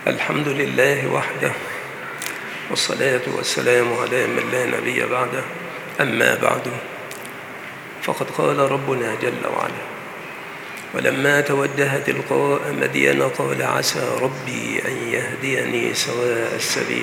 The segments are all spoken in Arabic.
الحمد لله وحده، والصلاة والسلام على من لا نبي بعده. أما بعد، فقد قال ربنا جل وعلا: ولما توجه تلقاء مدين قال عسى ربي أن يهديني سواء السبيل.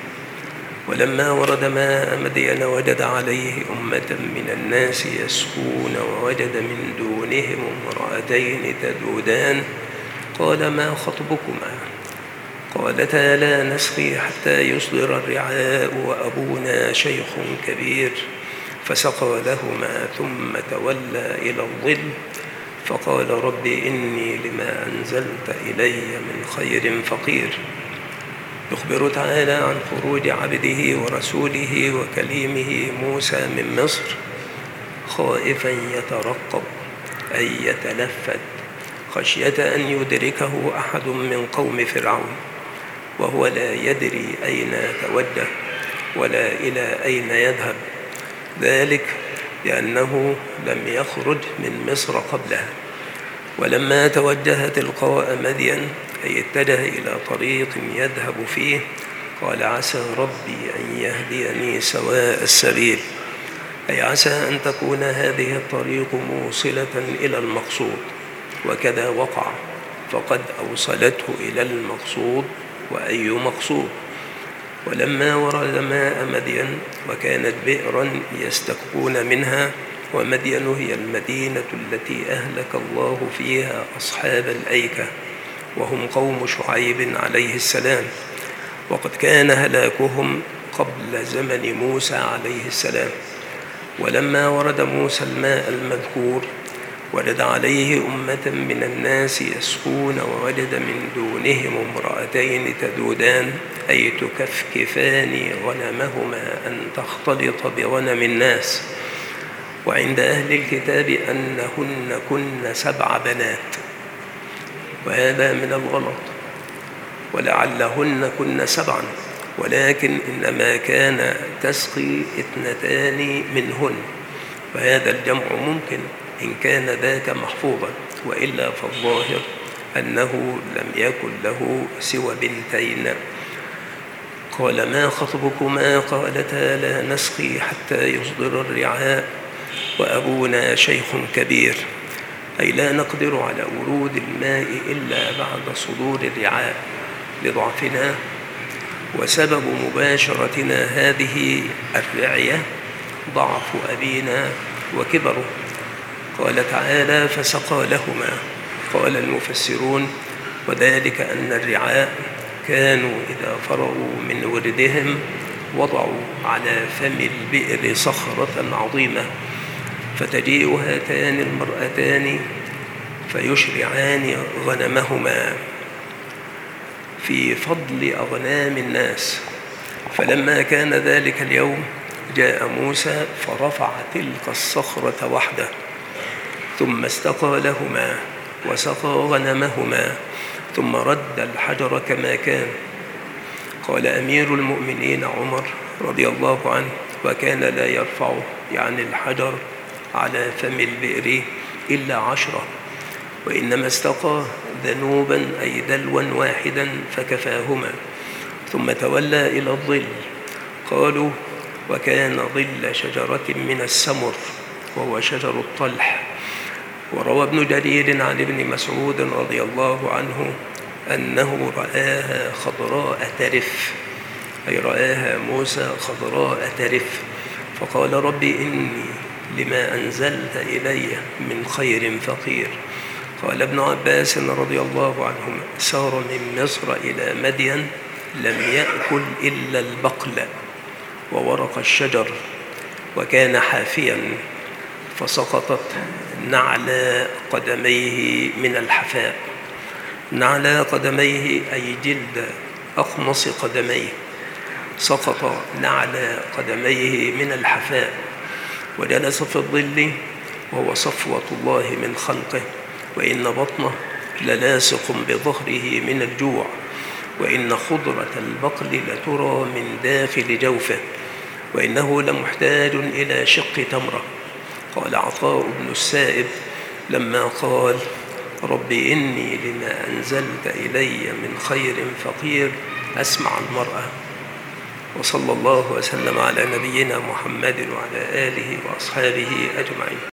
ولما ورد ماء مدين وجد عليه أمة من الناس يسقون، ووجد من دونهم امرأتين تذودان قال ما خطبكما؟ قالتا لا نسقي حتى يصدر الرعاء وأبونا شيخ كبير. فسقى لهما ثم تولى إلى الظل فقال رب إني لما أنزلت إلي من خير فقير. يخبر تعالى عن خروج عبده ورسوله وكليمه موسى من مصر خائفا يترقب أي يتلفت خشية أن يدركه أحد من قوم فرعون، وهو لا يدري أين توجه ولا إلى أين يذهب، ذلك لأنه لم يخرج من مصر قبلها. ولما توجه تلقاء مدين أي اتجه إلى طريق يذهب فيه قال عسى ربي أن يهديني سواء السبيل، أي عسى أن تكون هذه الطريق موصلة إلى المقصود. وكذا وقع، فقد أوصلته إلى المقصود، وأي مقصود. ولما ورد ماء مدين وكانت بئرا يستكبون منها، ومدين هي المدينة التي أهلك الله فيها أصحاب الأيكة وهم قوم شعيب عليه السلام، وقد كان هلاكهم قبل زمن موسى عليه السلام. ولما ورد موسى الماء المذكور وجد عليه أمة من الناس يسقون، ووجد من دونهم امرأتين تذودان أي تكفكفان غنمهما أن تختلط بغنم الناس. وعند أهل الكتاب أنهن كن 7 بنات، وهذا من الغلط، ولعلهن كن 7، ولكن إنما كان تسقي 2 منهن، وهذا الجمع ممكن إن كان ذاك محفوظا، وإلا فالظاهر أنه لم يكن له سوى 2. قال ما خطبكما؟ قالتا لا نسقي حتى يصدر الرعاء وأبونا شيخ كبير، أي لا نقدر على ورود الماء إلا بعد صدور الرعاء لضعفنا، وسبب مباشرتنا هذه الرعية ضعف أبينا وكبره. قال تعالى فسقى لهما. قال المفسرون وذلك أن الرعاء كانوا إذا فرغوا من وردهم وضعوا على فم البئر صخرة عظيمة، فتجيء هاتان المرأتان فيشرعان غنمهما في فضل أغنام الناس. فلما كان ذلك اليوم جاء موسى فرفع تلك الصخرة وحده، ثم استقى لهما وسقى غنمهما، ثم رد الحجر كما كان. قال أمير المؤمنين عمر رضي الله عنه وكان لا يرفعه يعني الحجر على فم البئر إلا 10، وإنما استقى ذنوبا أي دلوا واحدا فكفاهما، ثم تولى إلى الظل. قالوا وكان ظل شجرة من السمر وهو شجر الطلح. وروى ابن جرير عن ابن مسعود رضي الله عنه أنه رآها خضراء ترف، أي رآها موسى خضراء ترف، فقال ربي إني لما أنزلت إلي من خير فقير. قال ابن عباس رضي الله عنهما سار من مصر إلى مدين لم يأكل إلا البقل وورق الشجر، وكان حافيا، فسقطت نعل قدميه من الحفاء. نعل قدميه أي جلد أخمص قدميه، سقط نعل قدميه من الحفاء، وجلس في الظل وهو صفوة الله من خلقه، وإن بطنه للاصق بظهره من الجوع، وإن خضرة البقل لترى من داخل جوفه، وإنه لمحتاج إلى شق تمرة. قال عطاء بن السائب لما قال رب إني لما أنزلت إلي من خير فقير أسمع المرأة. وصلى الله وسلم على نبينا محمد وعلى آله وأصحابه أجمعين.